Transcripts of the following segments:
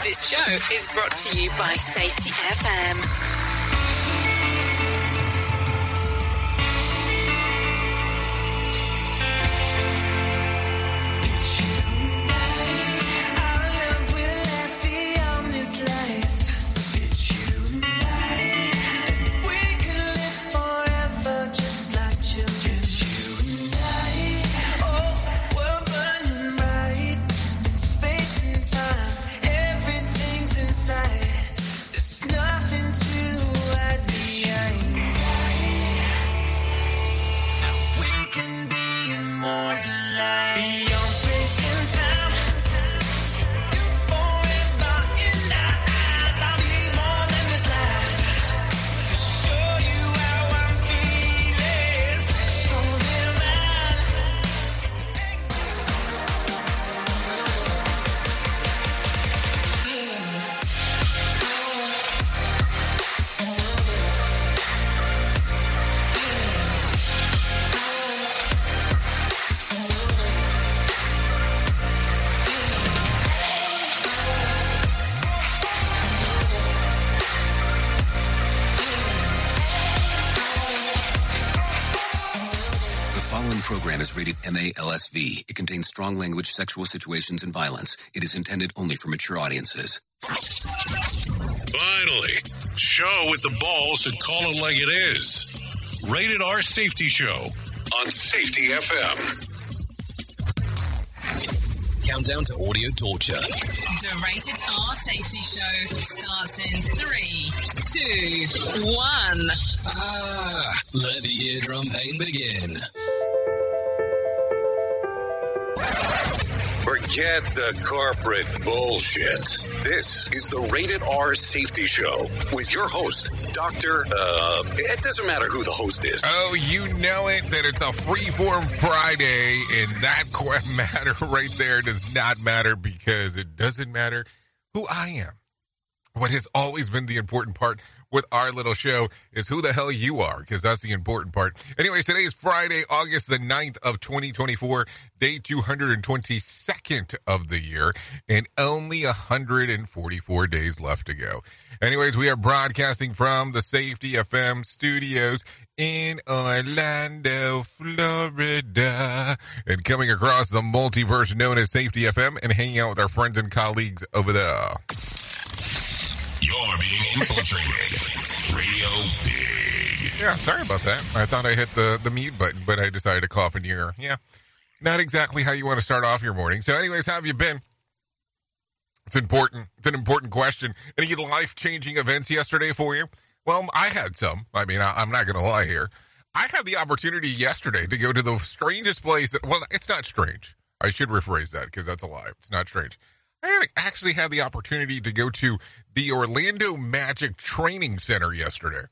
This show is brought to you by Safety FM. Program is rated MA-LSV. It contains strong language, sexual situations, and violence. It is intended only for mature audiences. Finally, show with the balls to call it like it is. Rated R Safety Show on Safety FM. Countdown to audio torture. The Rated R Safety Show starts in 3, 2, 1. Let the eardrum pain begin. Forget the corporate bullshit. This is the Rated R Safety Show with your host, Dr. It doesn't matter who the host is. Oh, you know it, that it's a Freeform Friday, and that matter right there does not matter because it doesn't matter who I am. What has always been the important part with our little show is who the hell you are, because that's the important part. Anyways, today is Friday, August the 9th of 2024, day 222nd of the year, and only 144 days left to go. Anyways, we are broadcasting from the Safety FM studios in Orlando, Florida, and coming across the multiverse known as Safety FM and hanging out with our friends and colleagues over there. You're being infiltrated. Radio Big. Yeah, sorry about that. I thought I hit the mute button, but I decided to cough in your ear. Yeah, not exactly how you want to start off your morning. So anyways, how have you been? It's important. It's an important question. Any life-changing events yesterday for you? Well, I had some. I mean, I'm not going to lie here. I had the opportunity yesterday to go to the strangest place. Well, it's not strange. I should rephrase that because that's a lie. It's not strange. I actually had the opportunity to go to the Orlando Magic Training Center yesterday.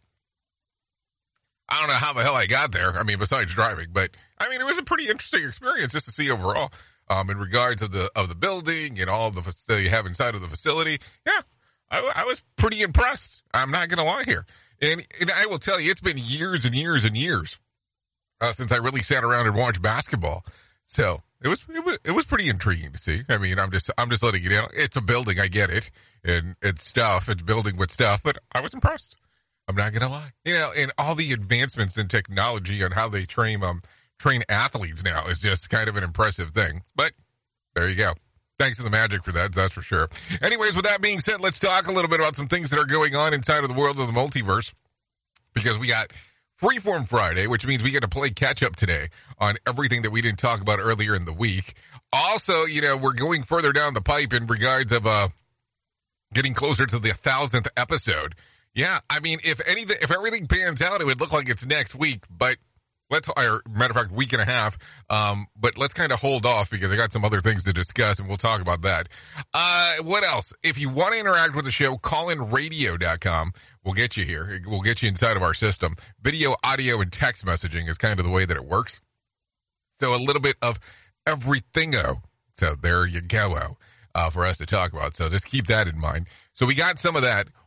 I don't know how the hell I got there. I mean, besides driving, but I mean, it was a pretty interesting experience just to see overall, in regards of the building and all that you have inside of the facility. Yeah, I was pretty impressed. I'm not going to lie here. And I will tell you, it's been years and years and years since I really sat around and watched basketball. So it was pretty intriguing to see. I mean, I'm just letting you know. It's a building, I get it, and it's stuff. It's building with stuff, but I was impressed. I'm not gonna lie. You know, and all the advancements in technology on how they train athletes now is just kind of an impressive thing. But there you go. Thanks to the Magic for that, that's for sure. Anyways, with that being said, let's talk a little bit about some things that are going on inside of the world of the multiverse, because we got Freeform Friday, which means we get to play catch-up today on everything that we didn't talk about earlier in the week. Also, you know, we're going further down the pipe in regards of getting closer to the 1,000th episode. Yeah, I mean, if everything pans out, it would look like it's next week, but matter of fact, week and a half. But let's kind of hold off because I got some other things to discuss, and we'll talk about that. What else? If you want to interact with the show, callinradio.com. We'll get you here. We'll get you inside of our system. Video, audio, and text messaging is kind of the way that it works. So a little bit of everything-o. So there you go, for us to talk about. So just keep that in mind. So we got some of that.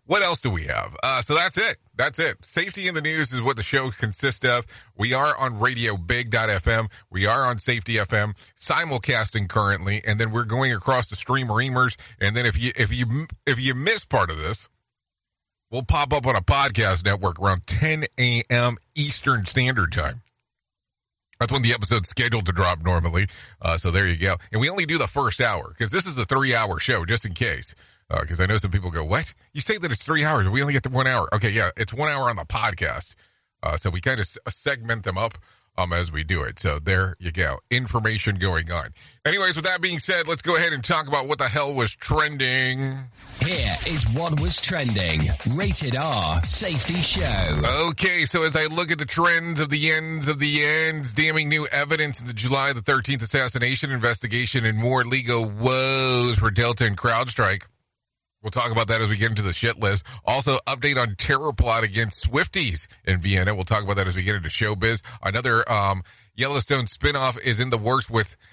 What else do we have? So that's it. That's it. Safety in the News is what the show consists of. We are on RadioBig.fm. We are on Safety FM, simulcasting currently, and then we're going across the streamers. And then if you miss part of this, we'll pop up on a podcast network around 10 a.m. Eastern Standard Time. That's when the episode's scheduled to drop normally. So there you go. And we only do the first hour because this is a 3-hour show, just in case. Because I know some people go, what? You say that it's 3 hours, but we only get to 1 hour. Okay, yeah, it's 1 hour on the podcast. So we kind of segment them up as we do it. So there you go. Information going on. Anyways, with that being said, let's go ahead and talk about what the hell was trending. Here is what was trending. Rated R Safety Show. Okay, so as I look at the trends of the ends, damning new evidence in the July the 13th assassination investigation, and more legal woes for Delta and CrowdStrike. We'll talk about that as we get into the shit list. Also, update on terror plot against Swifties in Vienna. We'll talk about that as we get into showbiz. Another Yellowstone spinoff is in the works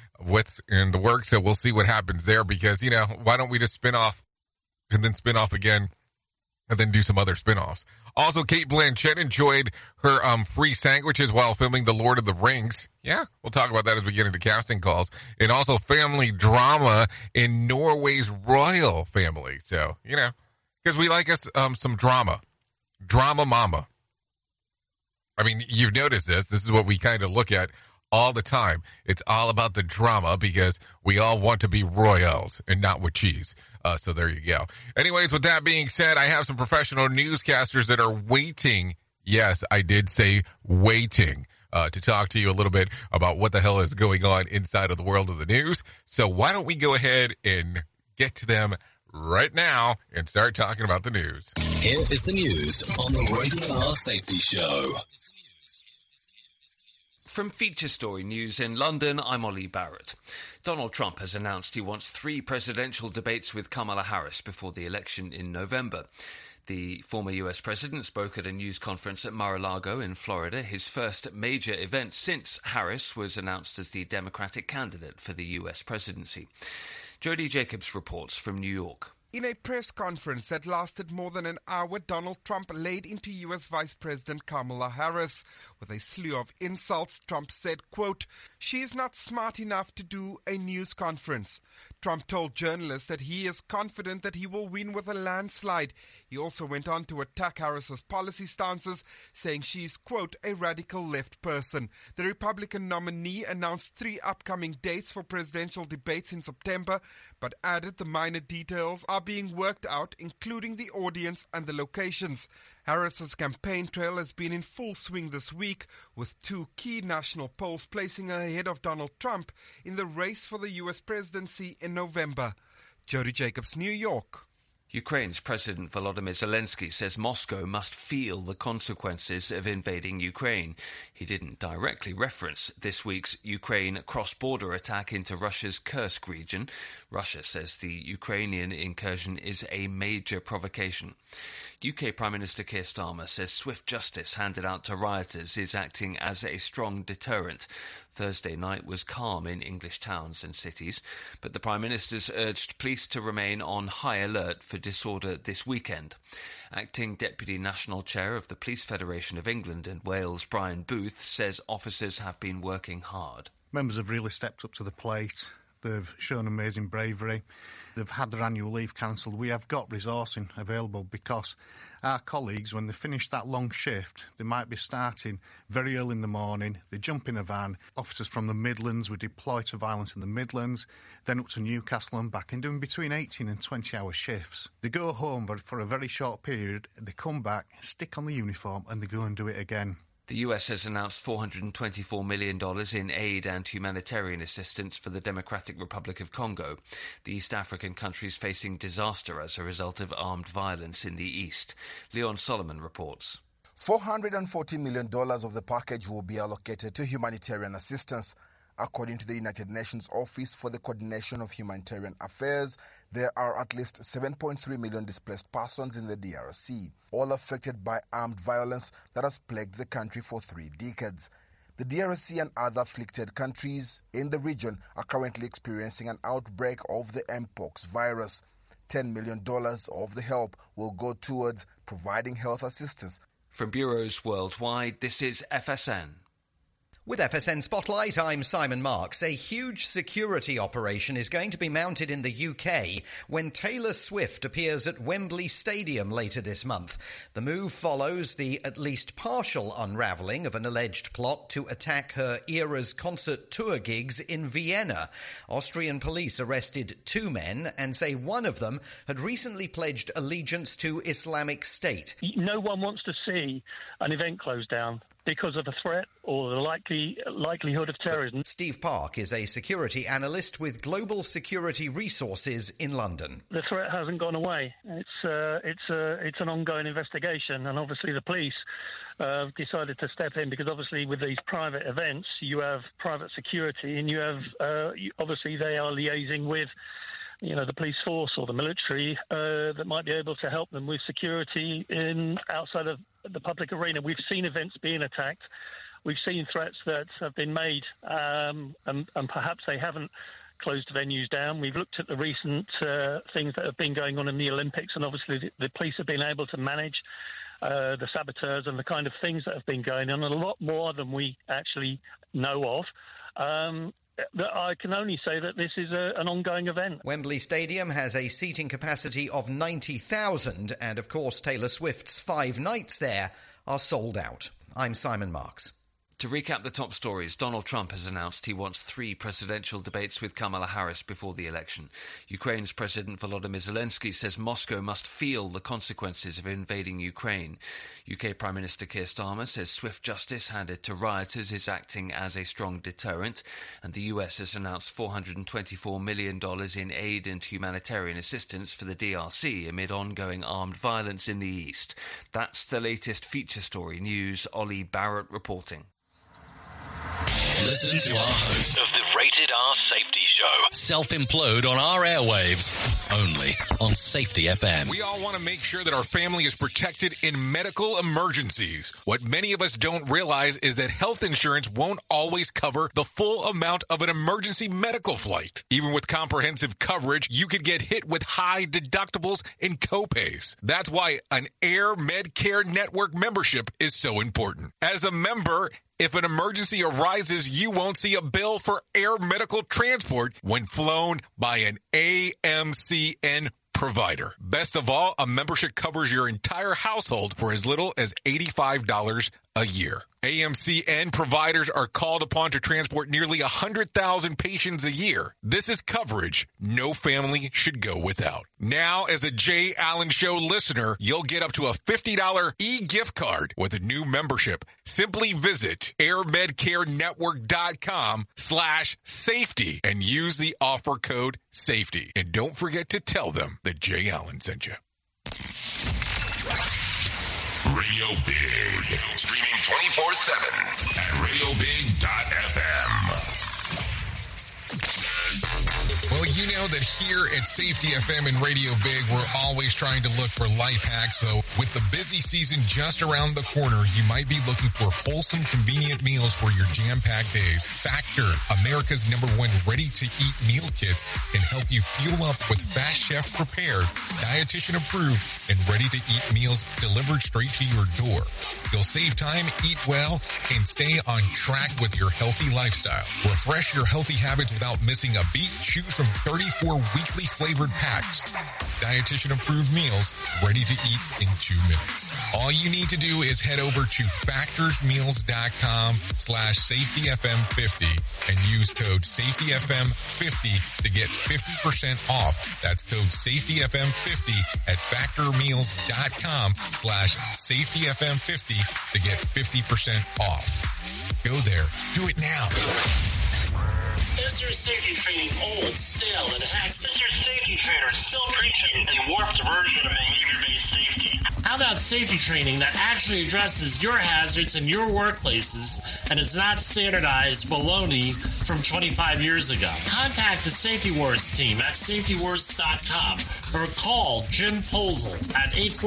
so we'll see what happens there because, why don't we just spin off and then spin off again and then do some other spinoffs. Also, Cate Blanchett enjoyed her free sandwiches while filming The Lord of the Rings. Yeah, we'll talk about that as we get into casting calls. And also family drama in Norway's royal family. So, because we like us some drama. Drama mama. I mean, you've noticed this. This is what we kind of look at all the time. It's all about the drama because we all want to be royals and not with cheese. So there you go. Anyways, with that being said, I have some professional newscasters that are waiting. Yes, I did say waiting to talk to you a little bit about what the hell is going on inside of the world of the news. So why don't we go ahead and get to them right now and start talking about the news. Here is the news on the Rated R Safety Show. From Feature Story News in London, I'm Ollie Barrett. Donald Trump has announced he wants 3 presidential debates with Kamala Harris before the election in November. The former US president spoke at a news conference at Mar-a-Lago in Florida, his first major event since Harris was announced as the Democratic candidate for the US presidency. Jody Jacobs reports from New York. In a press conference that lasted more than an hour, Donald Trump laid into U.S. Vice President Kamala Harris. With a slew of insults, Trump said, quote, "She is not smart enough to do a news conference." Trump told journalists that he is confident that he will win with a landslide. He also went on to attack Harris's policy stances, saying she is, quote, "a radical left person." The Republican nominee announced 3 upcoming dates for presidential debates in September, but added the minor details are being worked out, including the audience and the locations. Harris's campaign trail has been in full swing this week, with 2 key national polls placing her ahead of Donald Trump in the race for the U.S. presidency in November. Jody Jacobs, New York. Ukraine's President Volodymyr Zelensky says Moscow must feel the consequences of invading Ukraine. He didn't directly reference this week's Ukraine cross-border attack into Russia's Kursk region. Russia says the Ukrainian incursion is a major provocation. UK Prime Minister Keir Starmer says swift justice handed out to rioters is acting as a strong deterrent. Thursday night was calm in English towns and cities, but the Prime Minister's urged police to remain on high alert for disorder this weekend. Acting Deputy National Chair of the Police Federation of England and Wales, Brian Booth, says officers have been working hard. Members have really stepped up to the plate. They've shown amazing bravery. They've had their annual leave cancelled. We have got resourcing available because our colleagues, when they finish that long shift, they might be starting very early in the morning. They jump in a van. Officers from the Midlands, we deploy to violence in the Midlands, then up to Newcastle and back, and doing between 18 and 20-hour shifts. They go home for a very short period. They come back, stick on the uniform, and they go and do it again. The US has announced $424 million in aid and humanitarian assistance for the Democratic Republic of Congo. The East African country is facing disaster as a result of armed violence in the east. Leon Solomon reports. $440 million of the package will be allocated to humanitarian assistance. According to the United Nations Office for the Coordination of Humanitarian Affairs, there are at least 7.3 million displaced persons in the DRC, all affected by armed violence that has plagued the country for 3 decades. The DRC and other afflicted countries in the region are currently experiencing an outbreak of the Mpox virus. $10 million of the help will go towards providing health assistance. From bureaus worldwide, this is FSN. With FSN Spotlight, I'm Simon Marks. A huge security operation is going to be mounted in the UK when Taylor Swift appears at Wembley Stadium later this month. The move follows the at least partial unravelling of an alleged plot to attack her Eras concert tour gigs in Vienna. Austrian police arrested 2 men and say one of them had recently pledged allegiance to Islamic State. No one wants to see an event closed down because of a threat or the likelihood of terrorism. Steve Park is a security analyst with Global Security Resources in London. The threat hasn't gone away. It's an ongoing investigation, and obviously the police decided to step in because obviously with these private events you have private security, and you have obviously they are liaising with the police force or the military that might be able to help them with security outside of the public arena. We've seen events being attacked. We've seen threats that have been made, and perhaps they haven't closed venues down. We've looked at the recent things that have been going on in the Olympics, and obviously the police have been able to manage the saboteurs and the kind of things that have been going on, a lot more than we actually know of. I can only say that this is an ongoing event. Wembley Stadium has a seating capacity of 90,000, and of course Taylor Swift's 5 nights there are sold out. I'm Simon Marks. To recap the top stories, Donald Trump has announced he wants 3 presidential debates with Kamala Harris before the election. Ukraine's President Volodymyr Zelensky says Moscow must feel the consequences of invading Ukraine. UK Prime Minister Keir Starmer says swift justice handed to rioters is acting as a strong deterrent. And the US has announced $424 million in aid and humanitarian assistance for the DRC amid ongoing armed violence in the east. That's the latest feature story news. Ollie Barrett reporting. Listen to our host Of the Rated R Safety Show. self-implode on our airwaves, only on Safety FM. We all want to make sure that our family is protected in medical emergencies. What many of us don't realize is that health insurance won't always cover the full amount of an emergency medical flight. Even with comprehensive coverage, you could get hit with high deductibles and copays. That's why an Air Medcare Network membership is so important. As a member, if an emergency arises, you won't see a bill for air medical transport when flown by an AMCN provider. Best of all, a membership covers your entire household for as little as $85 a year. AMCN providers are called upon to transport nearly 100,000 patients a year. This is coverage no family should go without. Now, as a Jay Allen Show listener, you'll get up to a $50 e-gift card with a new membership. Simply visit airmedcarenetwork.com/safety and use the offer code SAFETY. And don't forget to tell them that Jay Allen sent you. Radio Big. Streaming 24/7 at radiobig.fm. Well, you know that here at Safety FM and Radio Big, we're always trying to look for life hacks, though. With the busy season just around the corner, you might be looking for wholesome, convenient meals for your jam-packed days. Factor, America's #1 ready-to-eat meal kits, can help you fuel up with fast chef-prepared, dietitian-approved, and ready-to-eat meals delivered straight to your door. You'll save time, eat well, and stay on track with your healthy lifestyle. Refresh your healthy habits without missing a beat. Choose from 34 weekly flavored packs. Dietitian-approved meals ready to eat in 2 minutes. All you need to do is head over to factorsmeals.com/safetyfm50 and use code safetyfm50 to get 50% off. That's code safetyfm50 at factormeals.com/safetyfm50 to get 50% off. Go there. Do it now. Is your safety training old, stale, and hacked? Is your safety trainer still preaching a warped version of behavior-based safety? How about safety training that actually addresses your hazards in your workplaces and is not standardized baloney from 25 years ago? Contact the Safety Wars team at safetywars.com or call Jim Posel at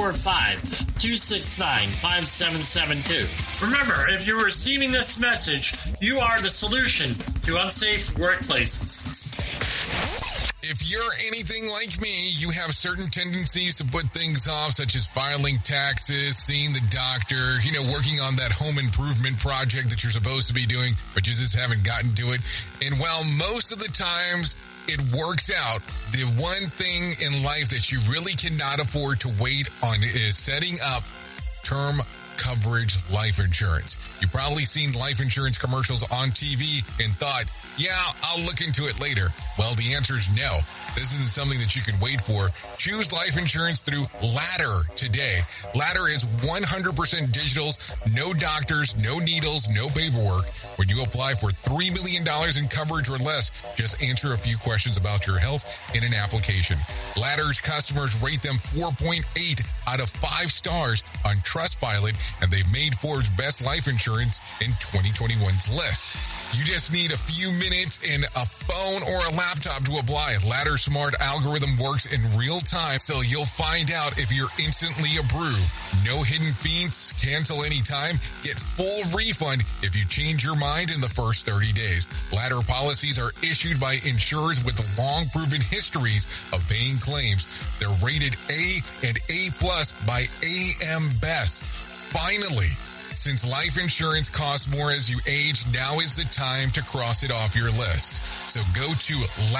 845-269-5772. Remember, if you're receiving this message, you are the solution to unsafe workplaces. If you're anything like me, you have certain tendencies to put things off, such as filing taxes, seeing the doctor, working on that home improvement project that you're supposed to be doing, but you just haven't gotten to it. And while most of the times it works out, the one thing in life that you really cannot afford to wait on is setting up term coverage life insurance. You've probably seen life insurance commercials on TV and thought, yeah, I'll look into it later. Well, the answer is no. This isn't something that you can wait for. Choose life insurance through Ladder today. Ladder is 100% digitals, no doctors, no needles, no paperwork. When you apply for $3 million in coverage or less, just answer a few questions about your health in an application. Ladder's customers rate them 4.8 out of 5 stars on Trustpilot, and they've made Forbes' best life insurance in 2021's list. You just need a few minutes and a phone or a laptop to apply. Ladder's smart algorithm works in real time, so you'll find out if you're instantly approved. No hidden fees, cancel anytime, get full refund if you change your mind in the first 30 days. Ladder policies are issued by insurers with long proven histories of paying claims. They're rated A and A+ by AM Best. Finally, since life insurance costs more as you age, now is the time to cross it off your list. So go to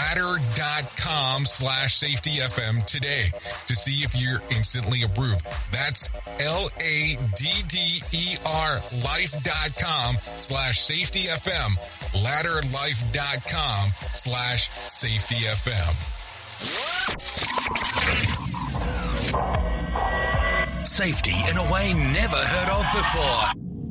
ladder.com/safetyfm today to see if you're instantly approved. That's LADDER life.com/safetyfm. Ladderlife.com/safetyfm. Safety in a way never heard of before.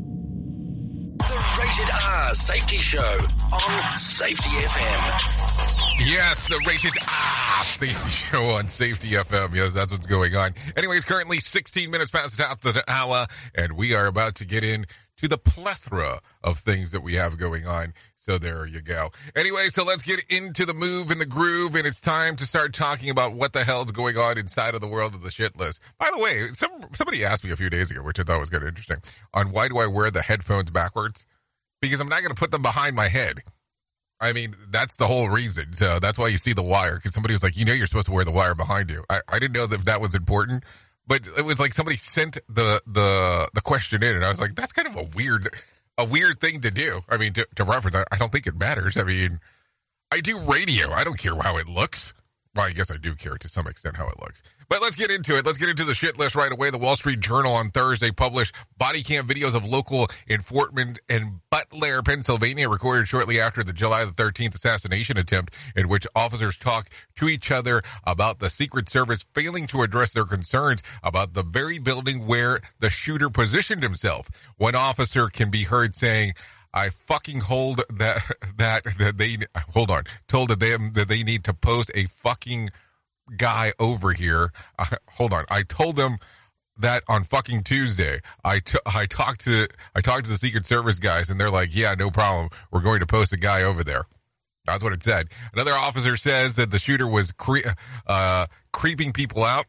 The Rated R Safety Show on Safety FM. Yes, the Rated R Safety Show on Safety FM. Yes, that's what's going on. Anyways, currently 16 minutes past the top of the hour, and we are about to get in to the plethora of things that we have going on. So there you go. Anyway, so let's get into the move and the groove, and it's time to start talking about what the hell's going on inside of the world of the shit list. By the way, somebody asked me a few days ago, which I thought was kind of interesting, on why do I wear the headphones backwards? Because I'm not going to put them behind my head. I mean, that's the whole reason. So that's why you see the wire, because somebody was like, you're supposed to wear the wire behind you. I didn't know that that was important, but it was like somebody sent the question in, and I was like, that's kind of a weird thing to do. I mean, to reference, I don't think it matters. I mean, I do radio. I don't care how it looks. Well, I guess I do care to some extent how it looks. But let's get into it. Let's get into the shit list right away. The Wall Street Journal on Thursday published body cam videos of local enforcement in Butler, Pennsylvania, recorded shortly after the July the 13th assassination attempt, in which officers talk to each other about the Secret Service failing to address their concerns about the very building where the shooter positioned himself. One officer can be heard saying, I fucking told that they need to post a fucking guy over here. I told them that on fucking Tuesday. I talked to the Secret Service guys, and they're like, yeah, no problem. We're going to post a guy over there. That's what it said. Another officer says that the shooter was creeping people out,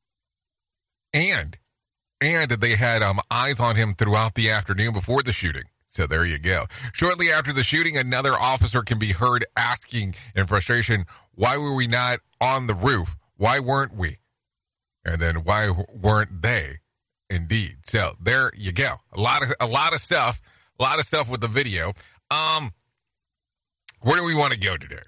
and they had eyes on him throughout the afternoon before the shooting. So there you go. Shortly after the shooting, another officer can be heard asking in frustration, why were we not on the roof? Why weren't we? And then why weren't they? Indeed. So there you go. A lot of stuff with the video. Where do we want to go today?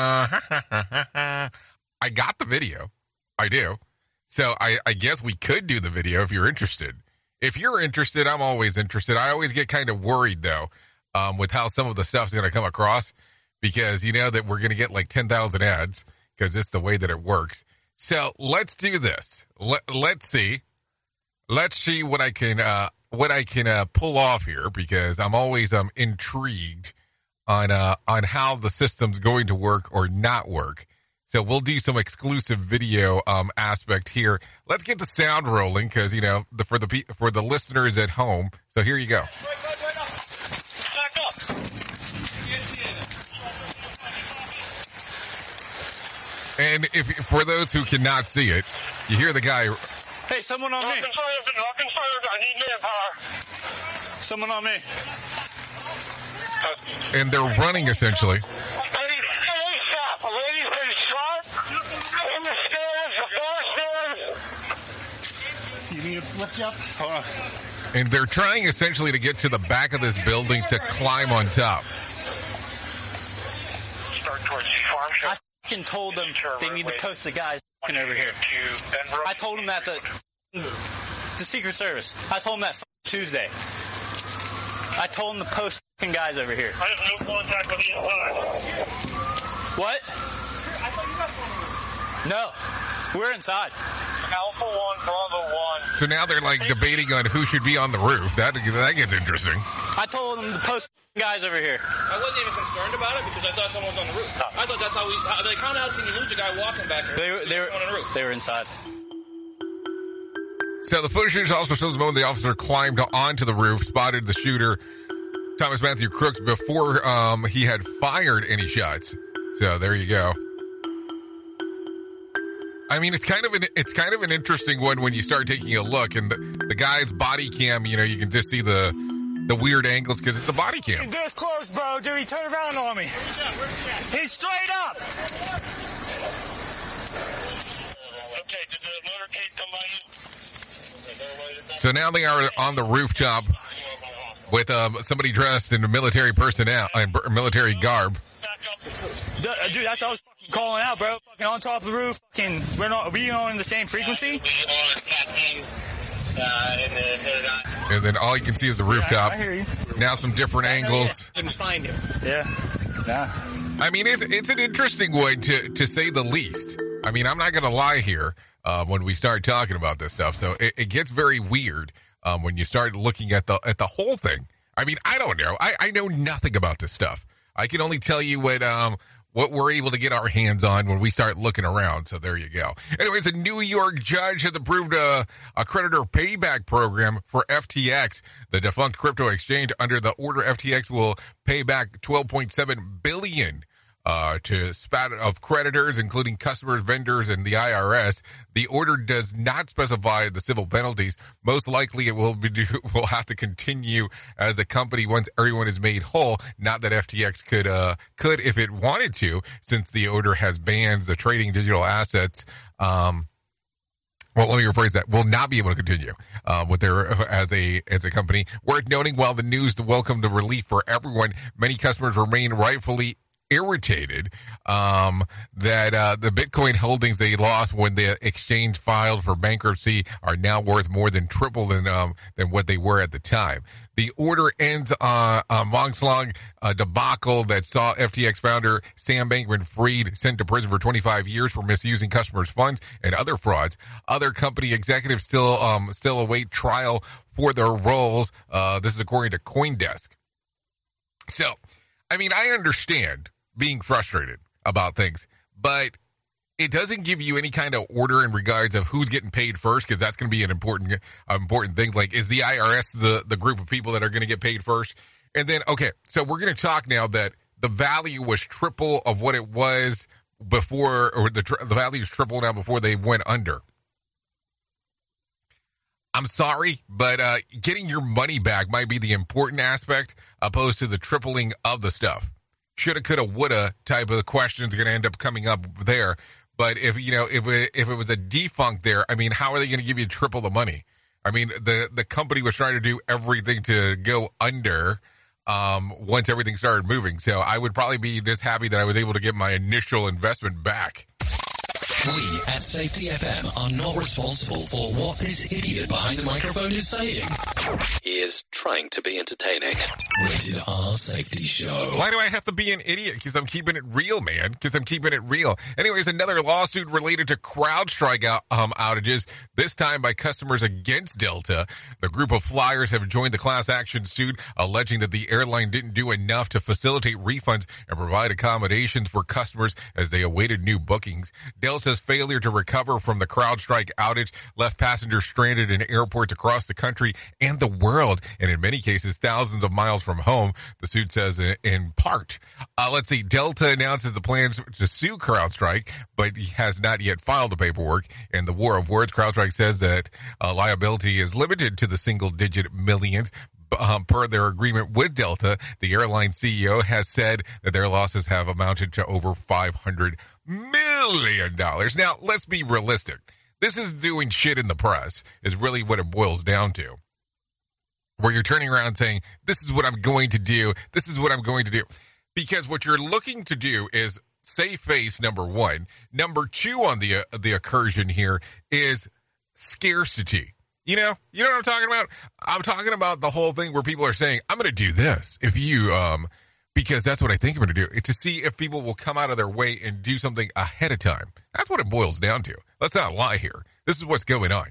I got the video. I do. So I guess we could do the video if you're interested. If you're interested, I'm always interested. I always get kind of worried, though, with how some of the stuff's going to come across, because you know that we're going to get like 10,000 ads because it's the way that it works. So let's do this. Let's see what I can pull off here, because I'm always intrigued on how the system's going to work or not work. So we'll do some exclusive video aspect here. Let's get the sound rolling, because for the listeners at home. So here you go. Back up. And if for those who cannot see it, you hear the guy. Hey, someone on me. I need manpower. Someone on me. And they're running essentially. A lady's been shot. lift you up? Hold on. And they're trying essentially to get to the back of this building to climb on top. Start towards the farm shop. I fucking told them they need to post the guys over here. I told them that the Secret Service. I told them that Tuesday. I told them to post guys over here. I have no contact with you. What? No. We're inside. Alpha 1, Bravo 1. So now they're like debating on who should be on the roof. That gets interesting. I told them to post guys over here. I wasn't even concerned about it because I thought someone was on the roof. I thought that's how how can you lose a guy walking back here? They were inside. So the footage also shows the moment the officer climbed onto the roof, spotted the shooter, Thomas Matthew Crooks, before he had fired any shots. So there you go. I mean, it's kind of an interesting one when you start taking a look, and the guy's body cam. You know, you can just see the weird angles because it's the body cam. This close, bro. Dude, he turned around on me. He's straight up. Okay, did the motorcade come by you? So now they are on the rooftop with somebody dressed in military personnel and military garb. Dude, that's what I was fucking calling out, bro. Fucking on top of the roof. Fucking, are we on the same frequency? And then all you can see is the rooftop. I hear you. Now some different angles. Couldn't find him. Yeah. I mean, it's an interesting one to say the least. I mean, I'm not going to lie here when we start talking about this stuff. So it gets very weird when you start looking at the whole thing. I mean, I don't know. I know nothing about this stuff. I can only tell you what we're able to get our hands on when we start looking around. So there you go. Anyways, a New York judge has approved a creditor payback program for FTX, the defunct crypto exchange. Under the order, FTX will pay back $12.7 billion to spat of creditors, including customers, vendors, and the IRS. The order does not specify the civil penalties. Most likely, it will have to continue as the company once everyone is made whole. Not that FTX could, if it wanted to, since the order has bans the trading digital assets. Well, let me rephrase that. Will not be able to continue with their as a company. Worth noting, while the news to welcome the relief for everyone, many customers remain rightfully irritated that the Bitcoin holdings they lost when the exchange filed for bankruptcy are now worth more than triple than what they were at the time. The order ends on a months-long debacle that saw FTX founder Sam Bankman-Fried sent to prison for 25 years for misusing customers' funds and other frauds. Other company executives still await trial for their roles. This is according to CoinDesk. So, I mean, I understand being frustrated about things, but it doesn't give you any kind of order in regards of who's getting paid first, because that's going to be an important thing. Like, is the IRS the group of people that are going to get paid first? And then, okay, so we're going to talk now that the value was triple of what it was before, or the value is triple now before they went under. I'm sorry, but getting your money back might be the important aspect opposed to the tripling of the stuff. Shoulda, coulda, woulda type of questions are going to end up coming up there. But if it was a defunct there, I mean, how are they going to give you triple the money? I mean, the company was trying to do everything to go under once everything started moving. So I would probably be just happy that I was able to get my initial investment back. We at Safety FM are not responsible for what this idiot behind the microphone is saying. He is trying to be entertaining. Rated R Safety Show. Why do I have to be an idiot? Because I'm keeping it real, man. Because I'm keeping it real. Anyways, another lawsuit related to CrowdStrike outages, this time by customers against Delta. The group of flyers have joined the class action suit, alleging that the airline didn't do enough to facilitate refunds and provide accommodations for customers as they awaited new bookings. Delta's failure to recover from the CrowdStrike outage left passengers stranded in airports across the country and the world, and in many cases, thousands of miles from home, the suit says in part. Let's see, Delta announces the plans to sue CrowdStrike, but has not yet filed the paperwork. In the war of words, CrowdStrike says that liability is limited to the single-digit millions. Per their agreement with Delta, the airline CEO has said that their losses have amounted to over $500 million. Now, let's be realistic. This is doing shit in the press, is really what it boils down to. Where you're turning around saying, this is what I'm going to do. This is what I'm going to do. Because what you're looking to do is save face, number one. Number two on the incursion here is scarcity. You know what I'm talking about? I'm talking about the whole thing where people are saying, I'm going to do this if you, because that's what I think I'm going to do. It's to see if people will come out of their way and do something ahead of time. That's what it boils down to. Let's not lie here. This is what's going on.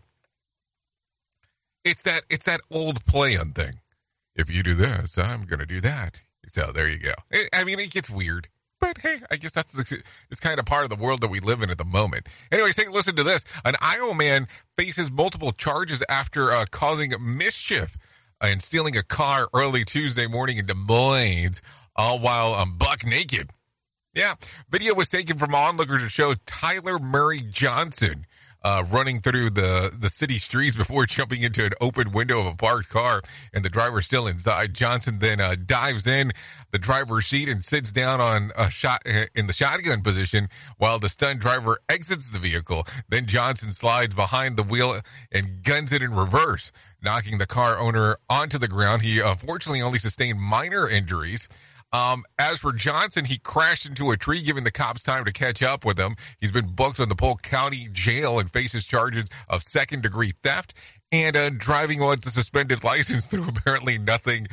It's that old play-on thing. If you do this, I'm going to do that. So there you go. It gets weird. But hey, I guess it's kind of part of the world that we live in at the moment. Anyways, take a listen to this. An Iowa man faces multiple charges after causing mischief and stealing a car early Tuesday morning in Des Moines, all while buck naked. Yeah, video was taken from onlookers to show Tyler Murray Johnson running through the city streets before jumping into an open window of a parked car, and the driver still inside. Johnson then dives in the driver's seat and sits down on in the shotgun position while the stunned driver exits the vehicle. Then Johnson slides behind the wheel and guns it in reverse, knocking the car owner onto the ground. He unfortunately only sustained minor injuries. As for Johnson, he crashed into a tree, giving the cops time to catch up with him. He's been booked on the Polk County Jail and faces charges of second-degree theft and driving on the suspended license through apparently nothing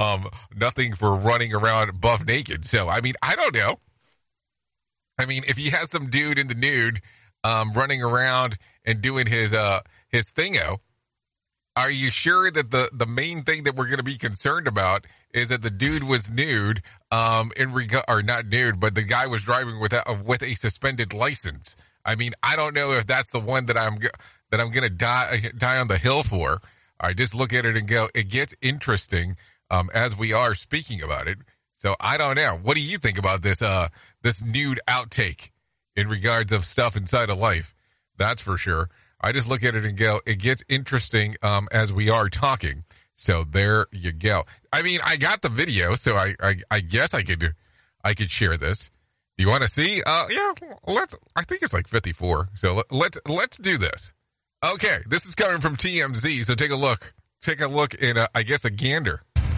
for running around buff naked. So, I don't know. If he has some dude in the nude running around and doing his thingo, are you sure that the main thing that we're going to be concerned about is that the dude was nude, or not nude, but the guy was driving with a suspended license? I don't know if that's the one that I'm going to die on the hill for. I just look at it and go, it gets interesting as we are speaking about it. So I don't know. What do you think about this nude outtake in regards of stuff inside of life? That's for sure. I just look at it and go, it gets interesting as we are talking. So there you go. I got the video, so I guess I could share this. Do you want to see? Yeah, I think it's like 54. So let's do this. Okay, this is coming from TMZ. So take a look. Take a look in, I guess, a gander.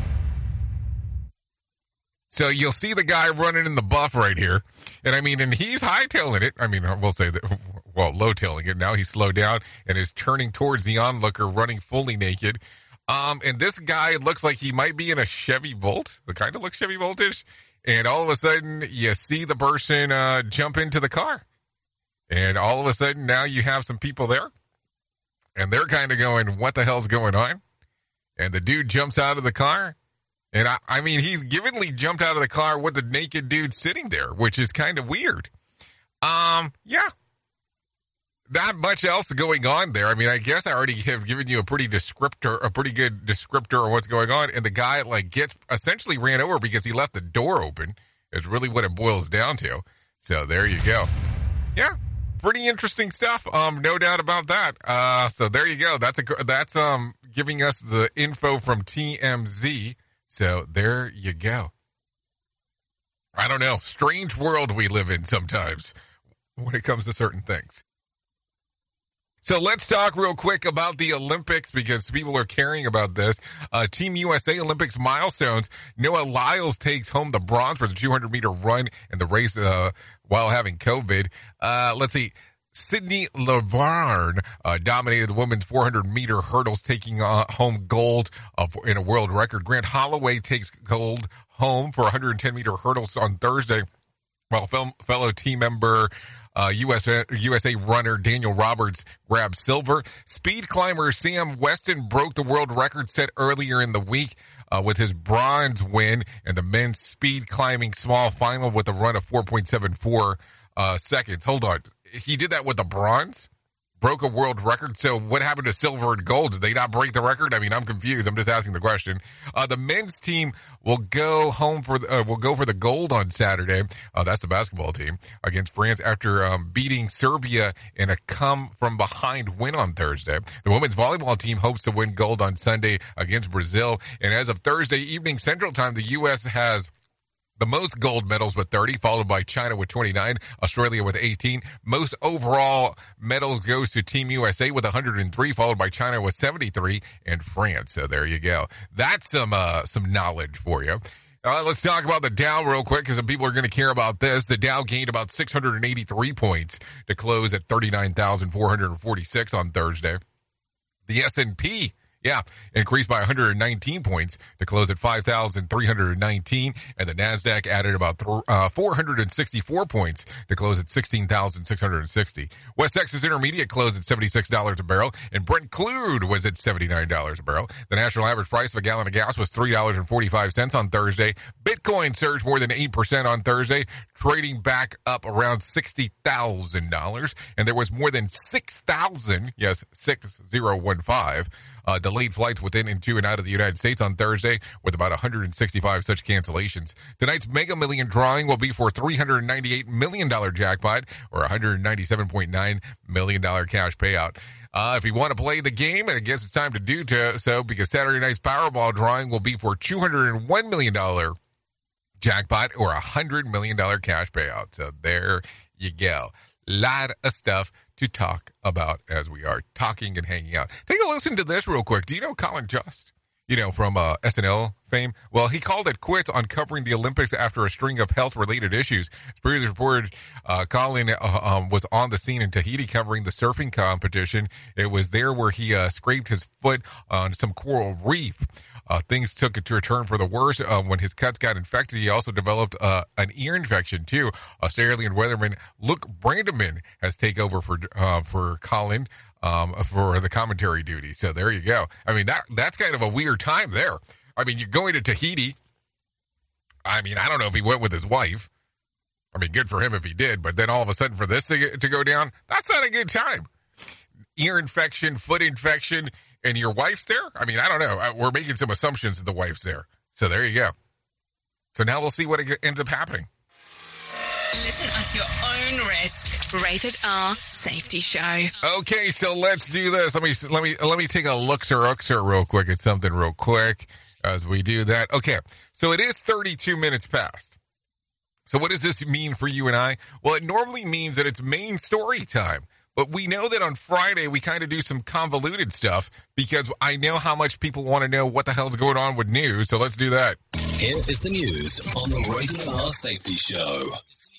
So you'll see the guy running in the buff right here. And he's hightailing it. We'll say that, low-tailing it. Now he's slowed down and is turning towards the onlooker, running fully naked. And this guy looks like he might be in a Chevy Volt. It kind of looks Chevy Voltish. And all of a sudden, you see the person jump into the car. And all of a sudden, now you have some people there. And they're kind of going, what the hell's going on? And the dude jumps out of the car. And he's givenly jumped out of the car with the naked dude sitting there, which is kind of weird. Yeah. Not much else going on there. I guess I already have given you a pretty good descriptor of what's going on. And the guy gets essentially ran over because he left the door open. It's really what it boils down to. So there you go. Yeah. Pretty interesting stuff. No doubt about that. So there you go. That's giving us the info from TMZ. So there you go. I don't know. Strange world we live in sometimes when it comes to certain things. So let's talk real quick about the Olympics because people are caring about this. Team USA Olympics milestones. Noah Lyles takes home the bronze for the 200-meter run in the race while having COVID. Let's see. Sydney Lavarne dominated the women's 400-meter hurdles, taking home gold in a world record. Grant Holloway takes gold home for 110-meter hurdles on Thursday, while fellow team member USA runner Daniel Roberts grabbed silver. Speed climber Sam Weston broke the world record set earlier in the week with his bronze win in the men's speed climbing small final with a run of 4.74 seconds. Hold on. He did that with the bronze? Broke a world record? So what happened to silver and gold? Did they not break the record? I'm confused. I'm just asking the question. The men's team will go for the gold on Saturday. That's the basketball team against France after beating Serbia in a come-from-behind win on Thursday. The women's volleyball team hopes to win gold on Sunday against Brazil. And as of Thursday evening Central Time, the U.S. has The most gold medals with 30, followed by China with 29, Australia with 18. Most overall medals goes to Team USA with 103, followed by China with 73, and France. So there you go. That's some knowledge for you. Let's talk about the Dow real quick because some people are going to care about this. The Dow gained about 683 points to close at 39,446 on Thursday. The S&P, increased by 119 points to close at 5,319, and the NASDAQ added about 464 points to close at 16,660. West Texas Intermediate closed at $76 a barrel, and Brent Crude was at $79 a barrel. The national average price of a gallon of gas was $3.45 on Thursday. Bitcoin surged more than 8% on Thursday, trading back up around $60,000, and there was more than 6,000, 6015, delayed flights within and to and out of the United States on Thursday, with about 165 such cancellations. Tonight's Mega Million drawing will be for $398 million jackpot, or $197.9 million cash payout. If you want to play the game, I guess it's time to do so, because Saturday night's Powerball drawing will be for $201 million jackpot, or $100 million cash payout. So there you go. Lot of stuff to talk about as we are talking and hanging out. Take a listen to this real quick. Do you know Colin Jost? From SNL fame? Well, he called it quits on covering the Olympics after a string of health-related issues. As previously reported, Colin was on the scene in Tahiti covering the surfing competition. It was there where he scraped his foot on some coral reef. Things took a turn for the worse when his cuts got infected. He also developed an ear infection, too. Australian weatherman Luke Brandeman has taken over for Colin for the commentary duty. So there you go. I mean, that's kind of a weird time there. I mean, you're going to Tahiti. I mean, I don't know if he went with his wife. I mean, good for him if he did. But then all of a sudden for this to go down, that's not a good time. Ear infection, foot infection, and your wife's there? I mean, I don't know. We're making some assumptions that the wife's there. So there you go. So now we'll see what ends up happening. Listen at your own risk. Rated R Safety Show. Okay, so let's do this. Let me take a look real quick at something real quick as we do that. Okay, so it is 32 minutes past. So what does this mean for you and I? Well, it normally means that it's main story time. But we know that on Friday, we kind of do some convoluted stuff because I know how much people want to know what the hell's going on with news. So let's do that. Here is the news on the Rated R Safety Show.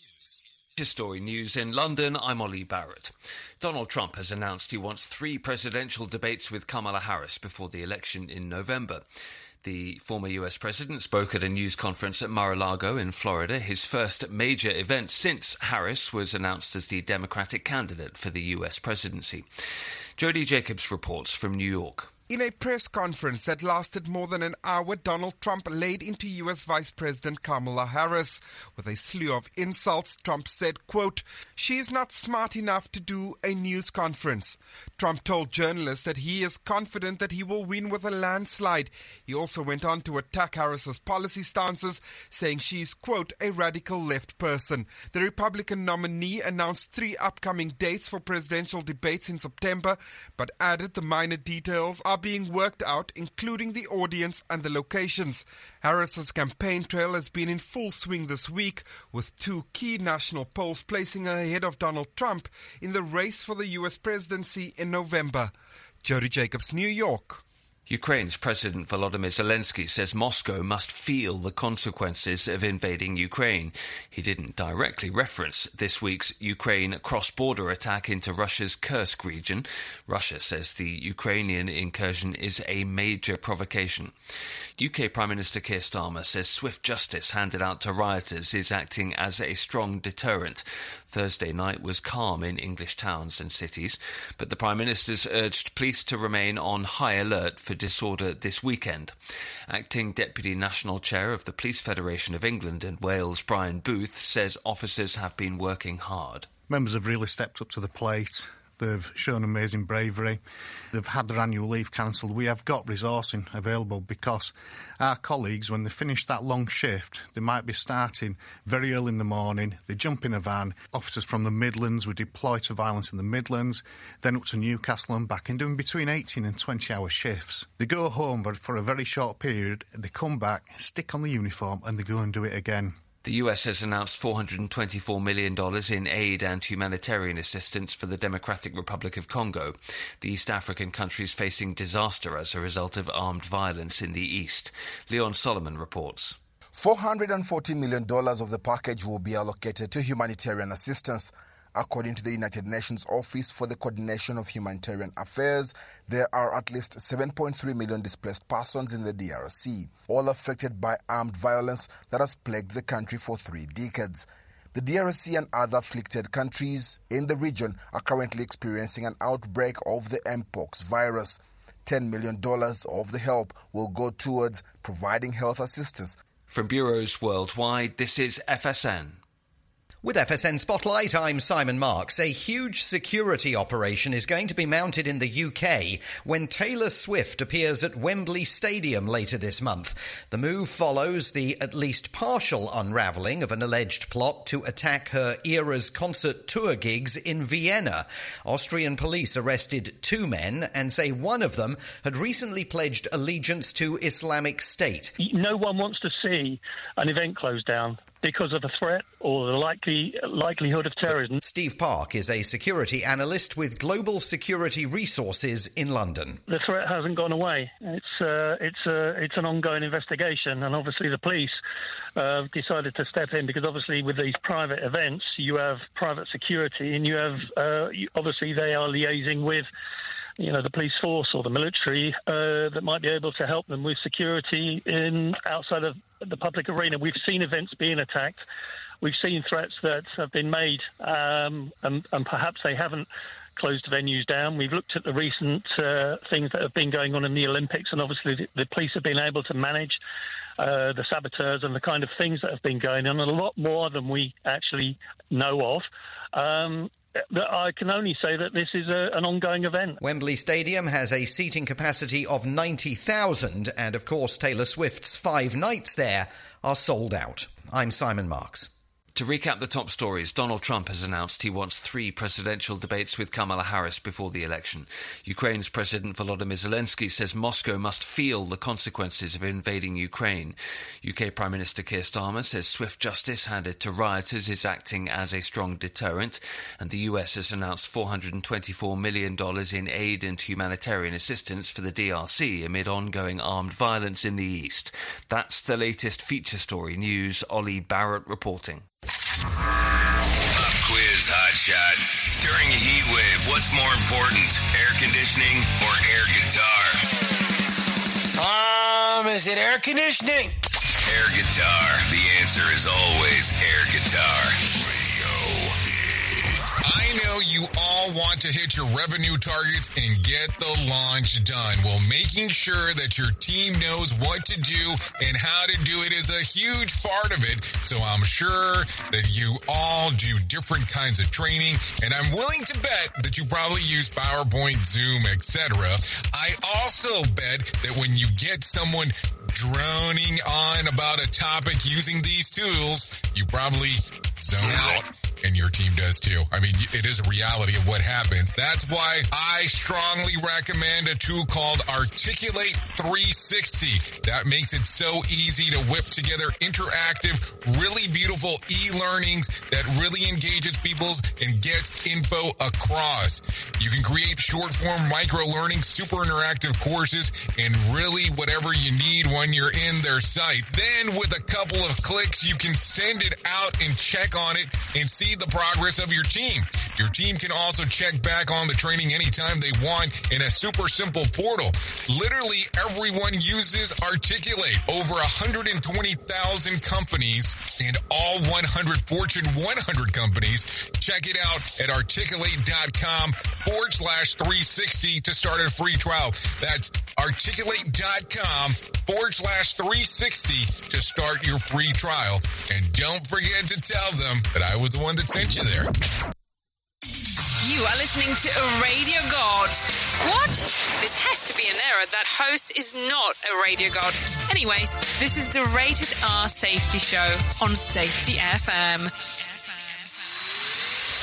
Story news in London. I'm Ollie Barrett. Donald Trump has announced he wants 3 presidential debates with Kamala Harris before the election in November. The former US president spoke at a news conference at Mar-a-Lago in Florida, his first major event since Harris was announced as the Democratic candidate for the US presidency. Jody Jacobs reports from New York. In a press conference that lasted more than an hour, Donald Trump laid into U.S. Vice President Kamala Harris. With a slew of insults, Trump said, quote, "She is not smart enough to do a news conference." Trump told journalists that he is confident that he will win with a landslide. He also went on to attack Harris's policy stances, saying she is, quote, "a radical left person." The Republican nominee announced 3 upcoming dates for presidential debates in September, but added the minor details are being worked out, including the audience and the locations. Harris's campaign trail has been in full swing this week, with 2 key national polls placing her ahead of Donald Trump in the race for the U.S. presidency in November. Jody Jacobs, New York. Ukraine's President Volodymyr Zelensky says Moscow must feel the consequences of invading Ukraine. He didn't directly reference this week's Ukraine cross-border attack into Russia's Kursk region. Russia says the Ukrainian incursion is a major provocation. UK Prime Minister Keir Starmer says swift justice handed out to rioters is acting as a strong deterrent. Thursday night was calm in English towns and cities, but the Prime Minister's urged police to remain on high alert for disorder this weekend. Acting Deputy National Chair of the Police Federation of England and Wales, Brian Booth, says officers have been working hard. Members have really stepped up to the plate. They've shown amazing bravery. They've had their annual leave cancelled. We have got resourcing available because our colleagues, when they finish that long shift, they might be starting very early in the morning. They jump in a van. Officers from the Midlands, we deploy to violence in the Midlands, then up to Newcastle and back, and doing between 18 and 20-hour shifts. They go home for a very short period. They come back, stick on the uniform, and they go and do it again. The US has announced $424 million in aid and humanitarian assistance for the Democratic Republic of Congo. The East African country is facing disaster as a result of armed violence in the east. Leon Solomon reports. $440 million of the package will be allocated to humanitarian assistance. According to the United Nations Office for the Coordination of Humanitarian Affairs, there are at least 7.3 million displaced persons in the DRC, all affected by armed violence that has plagued the country for 3 decades. The DRC and other afflicted countries in the region are currently experiencing an outbreak of the Mpox virus. $10 million of the help will go towards providing health assistance. From bureaus worldwide, this is FSN. With FSN Spotlight, I'm Simon Marks. A huge security operation is going to be mounted in the UK when Taylor Swift appears at Wembley Stadium later this month. The move follows the at least partial unravelling of an alleged plot to attack her Eras concert tour gigs in Vienna. Austrian police arrested 2 men and say one of them had recently pledged allegiance to Islamic State. No one wants to see an event closed down because of a threat or the likelihood of terrorism. Steve Park is a security analyst with Global Security Resources in London. The threat hasn't gone away. It's an ongoing investigation, and obviously the police decided to step in because obviously with these private events you have private security, and you have obviously they are liaising with the police force or the military that might be able to help them with security outside of the public arena. We've seen events being attacked. We've seen threats that have been made, and perhaps they haven't closed venues down. We've looked at the recent things that have been going on in the Olympics, and obviously the police have been able to manage the saboteurs and the kind of things that have been going on, and a lot more than we actually know of. I can only say that this is an ongoing event. Wembley Stadium has a seating capacity of 90,000, and of course Taylor Swift's 5 nights there are sold out. I'm Simon Marks. To recap the top stories, Donald Trump has announced he wants 3 presidential debates with Kamala Harris before the election. Ukraine's President Volodymyr Zelensky says Moscow must feel the consequences of invading Ukraine. UK Prime Minister Keir Starmer says swift justice handed to rioters is acting as a strong deterrent. And the US has announced $424 million in aid and humanitarian assistance for the DRC amid ongoing armed violence in the east. That's the latest feature story news. Ollie Barrett reporting. Pop quiz hotshot. During a heat wave, what's more important, air conditioning or air guitar? Is it air conditioning? Air guitar. The answer is always air guitar. I know you all want to hit your revenue targets and get the launch done. Well, making sure that your team knows what to do and how to do it is a huge part of it. So I'm sure that you all do different kinds of training, and I'm willing to bet that you probably use PowerPoint, Zoom, etc. I also bet that when you get someone droning on about a topic using these tools, you probably zone out. And your team does too. I mean, it is a reality of what happens. That's why I strongly recommend a tool called Articulate 360. That makes it so easy to whip together interactive, really beautiful e-learnings that really engages people and gets info across. You can create short-form micro-learning, super interactive courses, and really whatever you need when you're in their site. Then with a couple of clicks, you can send it out and check on it and see the progress of your team. Your team can also check back on the training anytime they want in a super simple portal. Literally everyone uses Articulate. Over 120,000 companies and all 100 Fortune 100 companies. Check it out at articulate.com/360 to start a free trial. That's articulate.com/360 to start your free trial. And don't forget to tell them that I was the one that sent you there. You are listening to a Radio God. What? This has to be an error. That host is not a Radio God. Anyways, this is the Rated R Safety Show on Safety FM.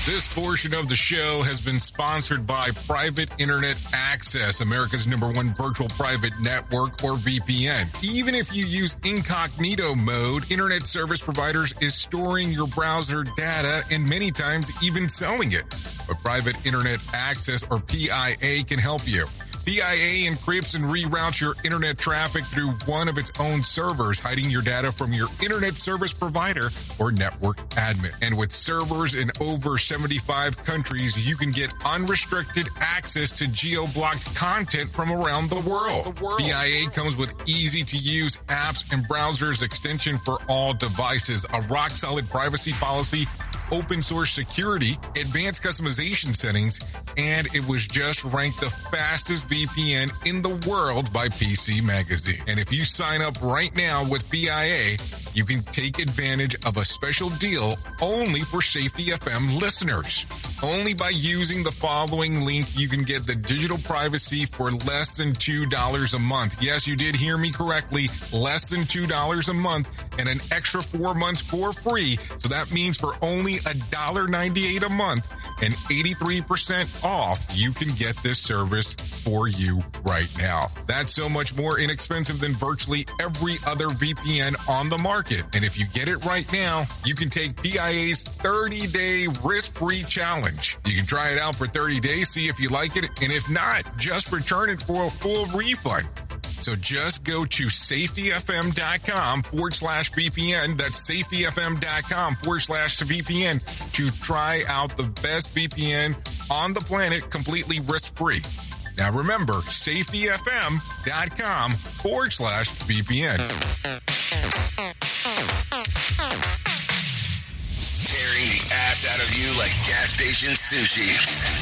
This portion of the show has been sponsored by Private Internet Access, America's #1 virtual private network, or VPN. Even if you use incognito mode, internet service providers is storing your browser data and many times even selling it. But Private Internet Access, or PIA, can help you. PIA encrypts and reroutes your internet traffic through one of its own servers, hiding your data from your internet service provider or network admin. And with servers in over 75 countries, you can get unrestricted access to geo-blocked content from around the world. PIA comes with easy-to-use apps and browsers extension for all devices, a rock-solid privacy policy, open source security, advanced customization settings, and it was just ranked the fastest VPN in the world by PC Magazine. And if you sign up right now with PIA, you can take advantage of a special deal only for Safety FM listeners. Only by using the following link, you can get the digital privacy for less than $2 a month. Yes, you did hear me correctly. Less than $2 a month and an extra 4 months for free. So that means for only $1.98 a month and 83% off, you can get this service for you right now. That's so much more inexpensive than virtually every other VPN on the market. And if you get it right now, you can take PIA's 30-day risk-free challenge. You can try it out for 30 days, see if you like it, and if not, just return it for a full refund. So just go to safetyfm.com/VPN. That's safetyfm.com/VPN to try out the best VPN on the planet completely risk-free. Now remember, safetyfm.com/VPN. Tearing the ass out of you like gas station sushi.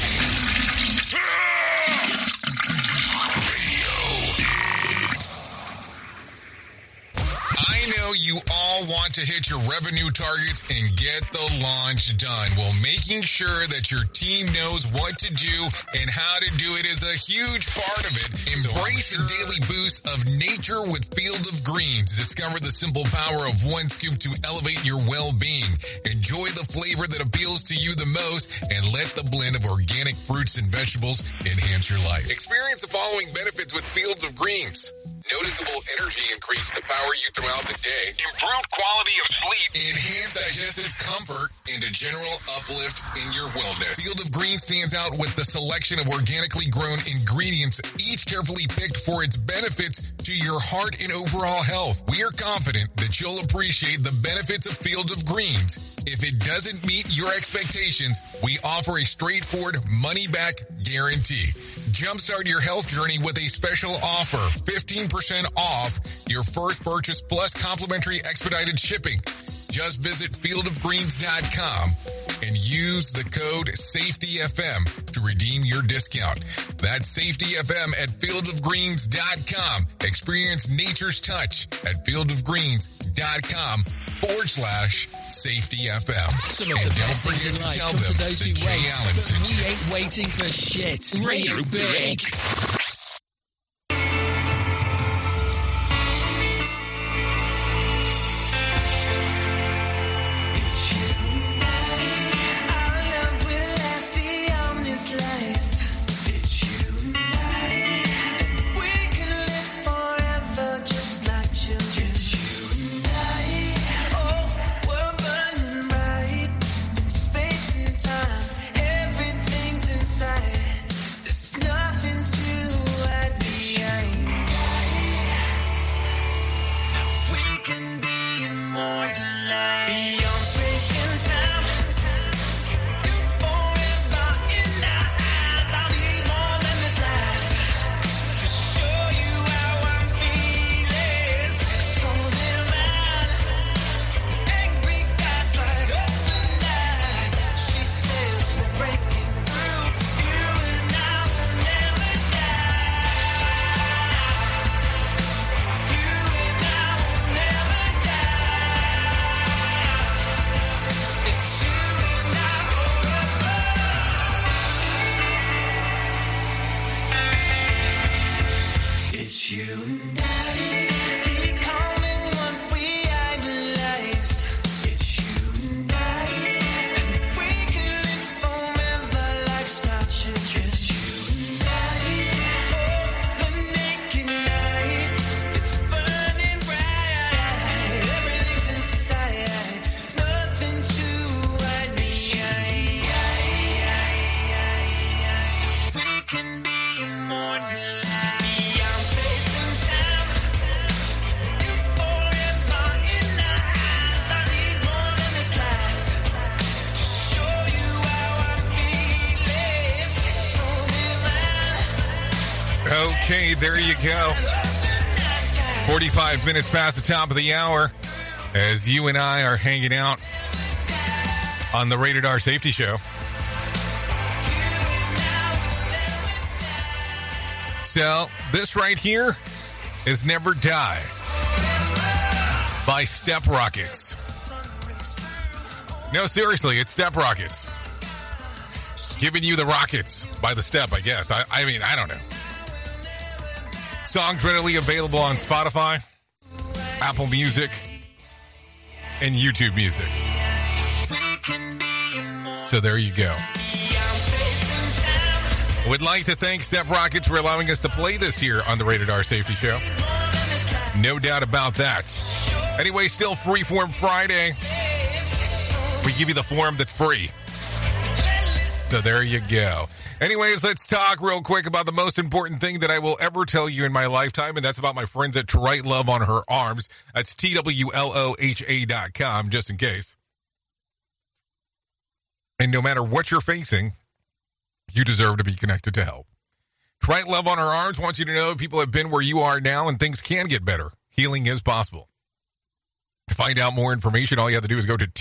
I know you all want to hit your revenue targets and get the launch done. Well, making sure that your team knows what to do and how to do it is a huge part of it. Embrace the daily boost of nature with Field of Greens. Discover the simple power of one scoop to elevate your well-being. Enjoy the flavor that appeals to you the most and let the blend of organic fruits and vegetables enhance your life. Experience the following benefits with Fields of Greens. Noticeable energy increase to power you throughout the day. Improved quality of sleep. Enhanced digestive comfort and a general uplift in your wellness. Field of Greens stands out with the selection of organically grown ingredients, each carefully picked for its benefits to your heart and overall health. We are confident that you'll appreciate the benefits of Field of Greens. If it doesn't meet your expectations, we offer a straightforward money-back guarantee. Jumpstart your health journey with a special offer, 15% off your first purchase plus complimentary expedited shipping. Just visit fieldofgreens.com and use the code SAFETYFM to redeem your discount. That's SAFETYFM at fieldofgreens.com. Experience nature's touch at fieldofgreens.com/SAFETYFM. Some of the best things in life come to those who wait. We ain't waiting for shit. Radio Big. Everything's inside. There's nothing to Okay, there you go. 45 minutes past the top of the hour as you and I are hanging out on the Rated R Safety Show. So, this right here is Never Die by Step Rockets. No, seriously, it's Step Rockets. Giving you the rockets by the Step, I guess. I mean, I don't know. Songs readily available on Spotify, Apple Music, and YouTube Music. So there you go. Would like to thank Step Rockets for allowing us to play this here on the Rated R Safety Show. No doubt about that. Anyway, still Freeform Friday. We give you the form that's free. So there you go. Anyways, let's talk real quick about the most important thing that I will ever tell you in my lifetime, and that's about my friends at Trite Love on Her Arms. That's TWLOHA.com, just in case. And no matter what you're facing, you deserve to be connected to help. Trite Love on Her Arms wants you to know people have been where you are now and things can get better. Healing is possible. To find out more information, all you have to do is go to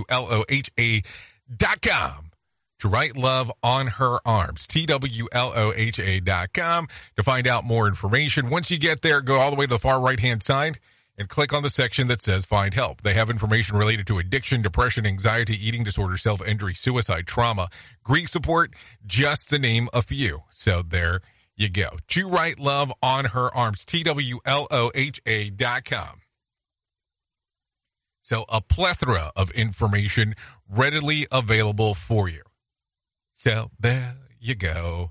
TWLOHA.com. Trite Love on Her Arms. TWLOHA.com to find out more information. Once you get there, go all the way to the far right-hand side and click on the section that says Find Help. They have information related to addiction, depression, anxiety, eating disorder, self-injury, suicide, trauma, grief support, just to name a few. So there you go. Trite Love on Her Arms. TWLOHA.com. So a plethora of information readily available for you. So there you go.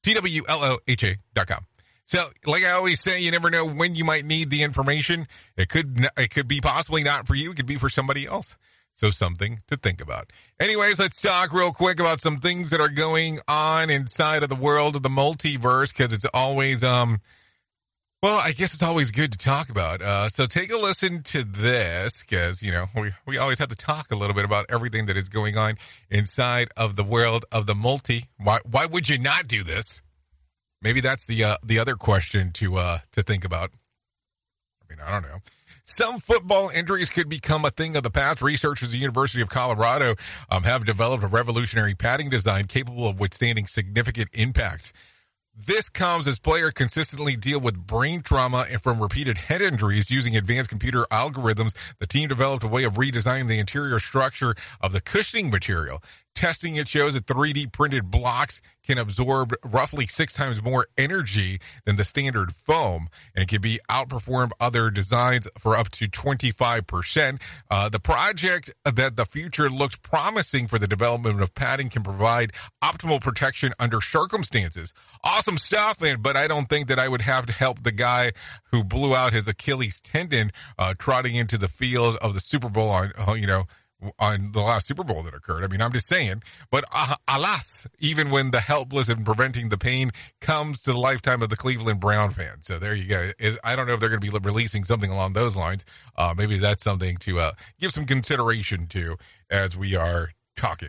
TWLOHA.com. So, like I always say, you never know when you might need the information. It could be possibly not for you. It could be for somebody else. So, something to think about. Anyways, let's talk real quick about some things that are going on inside of the world of the multiverse, because it's always, well, I guess it's always good to talk about. So, take a listen to this, because, you know, we always have to talk a little bit about everything that is going on inside of the world of the multi. Why would you not do this? Maybe that's the other question to think about. I mean, I don't know. Some football injuries could become a thing of the past. Researchers at the University of Colorado have developed a revolutionary padding design capable of withstanding significant impacts. This comes as players consistently deal with brain trauma and from repeated head injuries. Using advanced computer algorithms, the team developed a way of redesigning the interior structure of the cushioning material. Testing it shows that 3D printed blocks can absorb roughly 6 times more energy than the standard foam and can be outperformed other designs for up to 25%. The project that the future looks promising for the development of padding can provide optimal protection under circumstances. Awesome stuff, man, but I don't think that I would have to help the guy who blew out his Achilles tendon trotting into the field of the Super Bowl on the last Super Bowl that occurred. I mean, I'm just saying. But alas, even when the helpless and preventing the pain comes to the lifetime of the Cleveland Brown fan. So there you go. I don't know if they're going to be releasing something along those lines. Maybe that's something to give some consideration to as we are talking.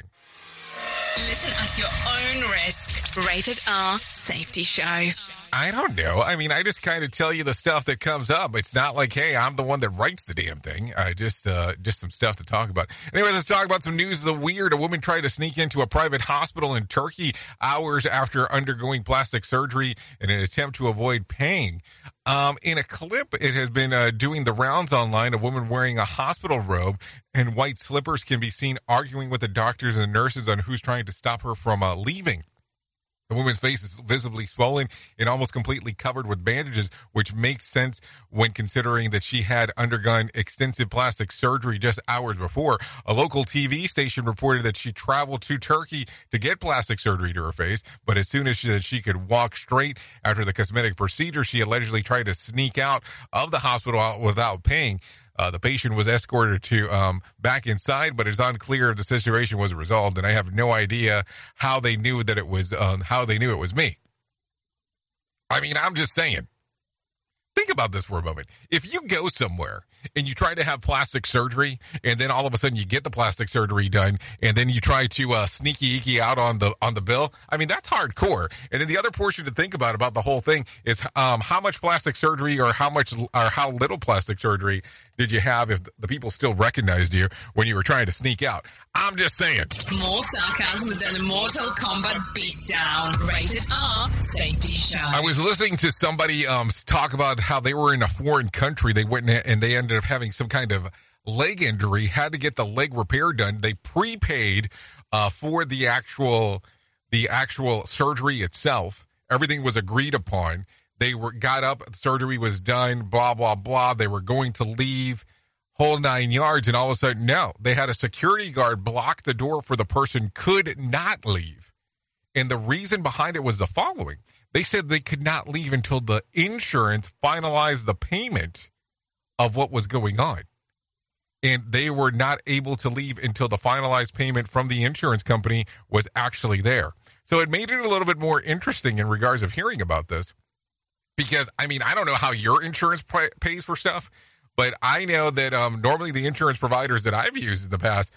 Listen at your own risk. Rated R Safety Show. I don't know. I mean, I just kind of tell you the stuff that comes up. It's not like, hey, I'm the one that writes the damn thing. Just some stuff to talk about. Anyways, let's talk about some news of the weird. A woman tried to sneak into a private hospital in Turkey hours after undergoing plastic surgery in an attempt to avoid paying. In a clip, it has been doing the rounds online. A woman wearing a hospital robe and white slippers can be seen arguing with the doctors and nurses on who's trying to stop her from leaving. The woman's face is visibly swollen and almost completely covered with bandages, which makes sense when considering that she had undergone extensive plastic surgery just hours before. A local TV station reported that she traveled to Turkey to get plastic surgery to her face, but as soon as she could walk straight after the cosmetic procedure, she allegedly tried to sneak out of the hospital without paying. The patient was escorted to back inside, but it's unclear if the situation was resolved, and I have no idea how they knew that it was me. I mean, I'm just saying. think about this for a moment. If you go somewhere and you try to have plastic surgery, and then all of a sudden you get the plastic surgery done, and then you try to sneaky out on the bill, I mean, that's hardcore. And then the other portion to think about the whole thing is how much plastic surgery or how little plastic surgery did you have if the people still recognized you when you were trying to sneak out? I'm just saying. More sarcasm than a Mortal Kombat beatdown. Rated R Safety Show. I was listening to somebody talk about how they were in a foreign country. They went and they ended up having some kind of leg injury, had to get the leg repair done. They prepaid for the actual surgery itself. Everything was agreed upon. They got up, surgery was done, blah, blah, blah. They were going to leave, whole 9 yards, and all of a sudden, no. They had a security guard block the door for the person could not leave. And the reason behind it was the following. They said they could not leave until the insurance finalized the payment of what was going on. And they were not able to leave until the finalized payment from the insurance company was actually there. So it made it a little bit more interesting in regards of hearing about this. Because, I mean, I don't know how your insurance pays for stuff, but I know that normally the insurance providers that I've used in the past,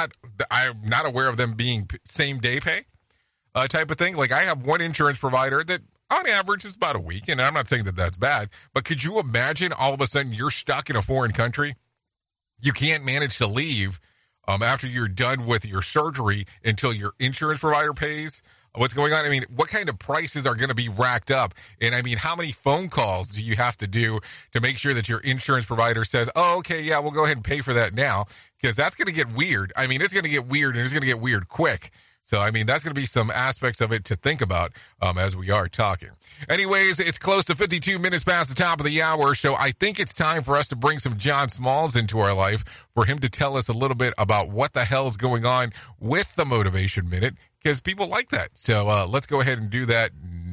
I'm not aware of them being same day pay type of thing. Like, I have one insurance provider that on average is about a week, and I'm not saying that that's bad, but could you imagine all of a sudden you're stuck in a foreign country? You can't manage to leave after you're done with your surgery until your insurance provider pays what's going on. I mean, what kind of prices are going to be racked up? And I mean, how many phone calls do you have to do to make sure that your insurance provider says, oh, okay, yeah, we'll go ahead and pay for that now? Because that's going to get weird. I mean, it's going to get weird, and it's going to get weird quick. So, I mean, that's going to be some aspects of it to think about as we are talking. Anyways, it's close to 52 minutes past the top of the hour, so I think it's time for us to bring some John Smalls into our life for him to tell us a little bit about what the hell is going on with the Motivation Minute, because people like that. So let's go ahead and do that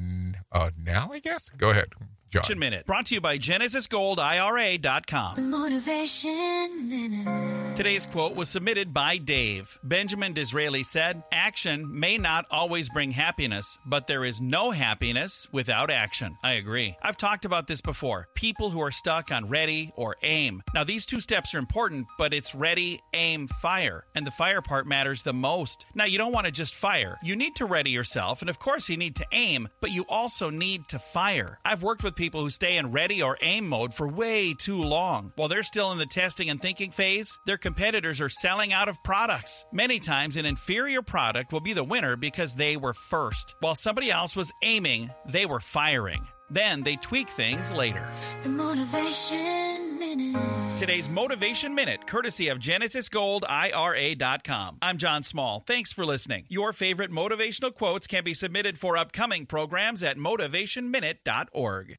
now, I guess. Go ahead, John. Minute, brought to you by GenesisGoldIRA.com. The Motivation Minute. Today's quote was submitted by Dave. Benjamin Disraeli said, "Action may not always bring happiness, but there is no happiness without action." I agree. I've talked about this before. People who are stuck on ready or aim. Now, these two steps are important, but it's ready, aim, fire. And the fire part matters the most. Now, you don't want to just fire. You need to ready yourself, and of course you need to aim, but you also need to fire. I've worked with people who stay in ready or aim mode for way too long. While they're still in the testing and thinking phase, their competitors are selling out of products. Many times, an inferior product will be the winner because they were first. While somebody else was aiming, they were firing. Then they tweak things later. The Motivation Minute. Today's Motivation Minute, courtesy of GenesisGoldIRA.com. I'm John Small. Thanks for listening. Your favorite motivational quotes can be submitted for upcoming programs at motivationminute.org.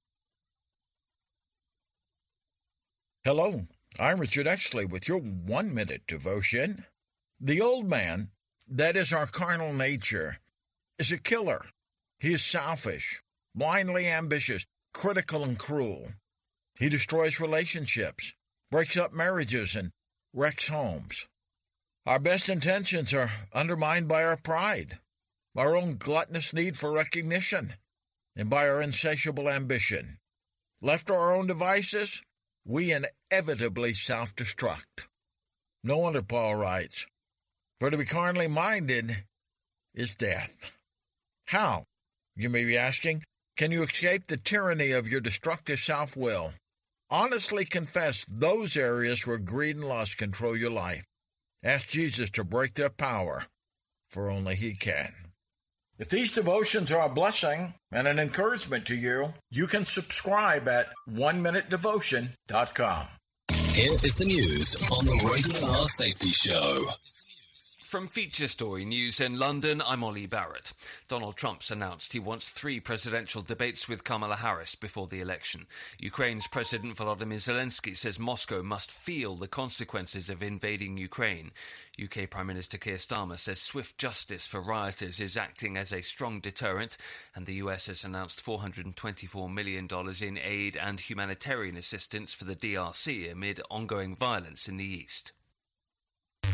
Hello, I'm Richard Exley with your 1-minute devotion. The old man, that is our carnal nature, is a killer. He is selfish, blindly ambitious, critical, and cruel. He destroys relationships, breaks up marriages, and wrecks homes. Our best intentions are undermined by our pride, our own gluttonous need for recognition, and by our insatiable ambition. Left to our own devices, we inevitably self-destruct. No wonder Paul writes, "For to be carnally minded is death." How, you may be asking, can you escape the tyranny of your destructive self-will? Honestly confess those areas where greed and lust control your life. Ask Jesus to break their power, for only He can. If these devotions are a blessing and an encouragement to you, you can subscribe at oneminutedevotion.com. Here is the news on the Rated R Safety Show. From Feature Story News in London, I'm Ollie Barrett. Donald Trump's announced he wants 3 presidential debates with Kamala Harris before the election. Ukraine's President Volodymyr Zelensky says Moscow must feel the consequences of invading Ukraine. UK Prime Minister Keir Starmer says swift justice for rioters is acting as a strong deterrent, and the US has announced $424 million in aid and humanitarian assistance for the DRC amid ongoing violence in the east.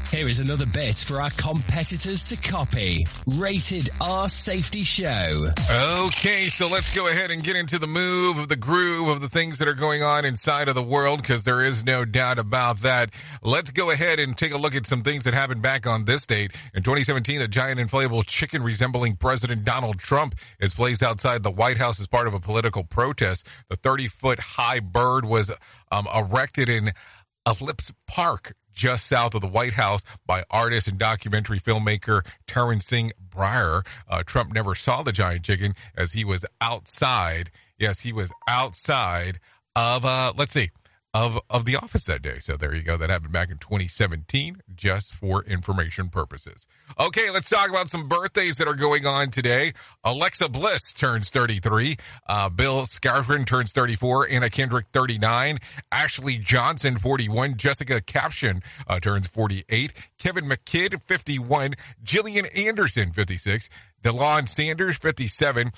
Here is another bit for our competitors to copy. Rated R Safety Show. Okay, so let's go ahead and get into the groove of the things that are going on inside of the world, because there is no doubt about that. Let's go ahead and take a look at some things that happened back on this date. In 2017, a giant inflatable chicken resembling President Donald Trump is placed outside the White House as part of a political protest. The 30-foot high bird was erected in Ellipse Park, just south of the White House, by artist and documentary filmmaker Taryn Singh Breyer. Trump never saw the giant chicken as he was outside. Yes, he was outside of, of the office that day. So there you go. That happened back in 2017, just for information purposes. Okay, let's talk about some birthdays that are going on today. Alexa Bliss turns 33. Bill Skarsgård turns 34. Anna Kendrick, 39. Ashley Johnson, 41. Jessica Caption turns 48. Kevin McKidd, 51. Gillian Anderson, 56. DeLon Sanders, 57.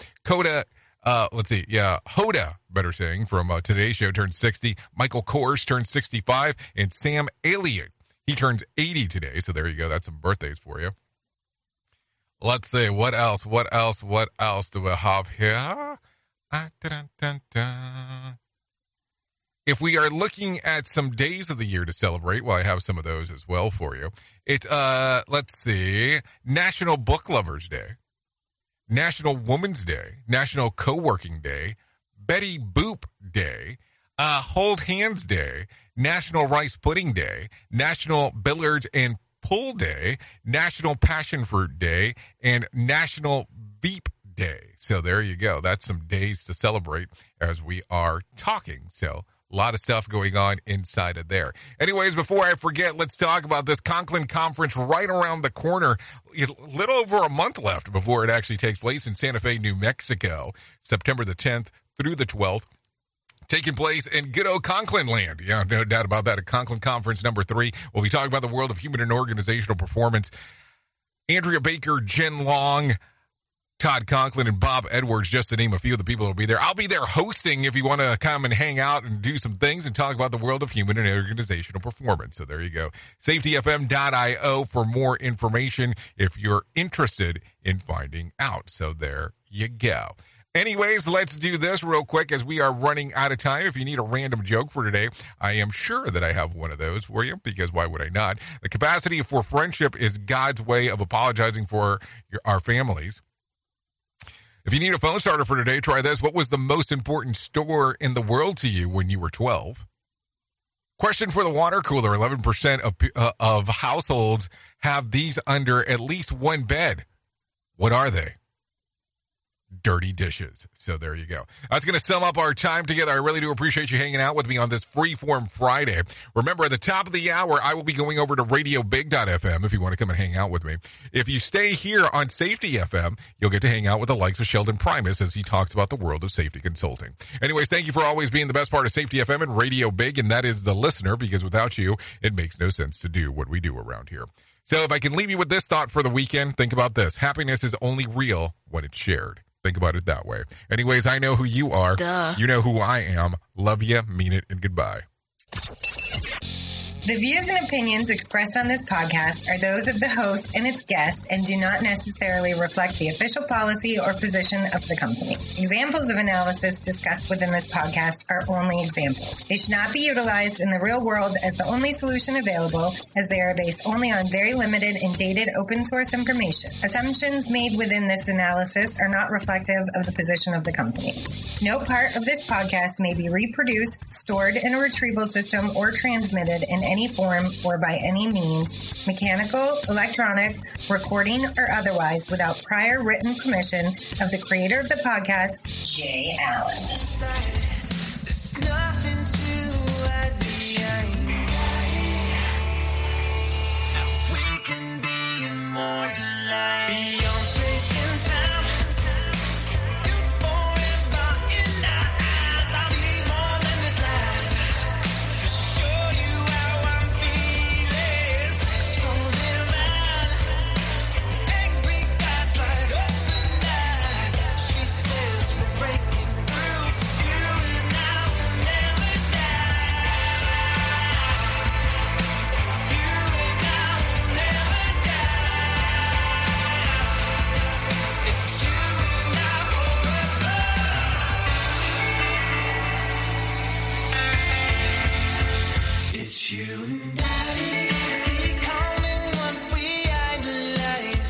Hoda, better saying, from Today's Show turns 60. Michael Kors turns 65. And Sam Elliott, he turns 80 today. So there you go. That's some birthdays for you. Let's see. What else do we have here? If we are looking at some days of the year to celebrate, well, I have some of those as well for you. It's, let's see, National Book Lovers Day, National Women's Day, National Co-working Day, Betty Boop Day, Hold Hands Day, National Rice Pudding Day, National Billiards and Pool Day, National Passion Fruit Day, and National Veep Day. So there you go. That's some days to celebrate as we are talking. So a lot of stuff going on inside of there. Anyways, before I forget, let's talk about this Conklin Conference right around the corner. A little over a month left before it actually takes place in Santa Fe, New Mexico, September the 10th through the 12th. Taking place in good old Conklin land. Yeah, no doubt about that. At Conklin Conference number 3, we'll be talking about the world of human and organizational performance. Andrea Baker, Jen Long, Todd Conklin, and Bob Edwards, just to name a few of the people that will be there. I'll be there hosting if you want to come and hang out and do some things and talk about the world of human and organizational performance. So there you go. SafetyFM.io for more information if you're interested in finding out. So there you go. Anyways, let's do this real quick as we are running out of time. If you need a random joke for today, I am sure that I have one of those for you, because why would I not? The capacity for friendship is God's way of apologizing for our families. If you need a phone starter for today, try this. What was the most important store in the world to you when you were 12? Question for the water cooler. 11% of households have these under at least one bed. What are they? Dirty dishes. So there you go. That's going to sum up our time together. I really do appreciate you hanging out with me on this Freeform Friday. Remember, at the top of the hour, I will be going over to RadioBig.fm if you want to come and hang out with me. If you stay here on Safety FM, you'll get to hang out with the likes of Sheldon Primus as he talks about the world of safety consulting. Anyways, thank you for always being the best part of Safety FM and Radio Big, and that is the listener, because without you, it makes no sense to do what we do around here. So if I can leave you with this thought for the weekend, think about this. Happiness is only real when it's shared. Think about it that way. Anyways, I know who you are. Duh. You know who I am. Love you, mean it, and goodbye. The views and opinions expressed on this podcast are those of the host and its guest and do not necessarily reflect the official policy or position of the company. Examples of analysis discussed within this podcast are only examples. They should not be utilized in the real world as the only solution available, as they are based only on very limited and dated open source information. Assumptions made within this analysis are not reflective of the position of the company. No part of this podcast may be reproduced, stored in a retrieval system, or transmitted in any form or by any means, mechanical, electronic, recording, or otherwise, without prior written permission of the creator of the podcast, Jay Allen.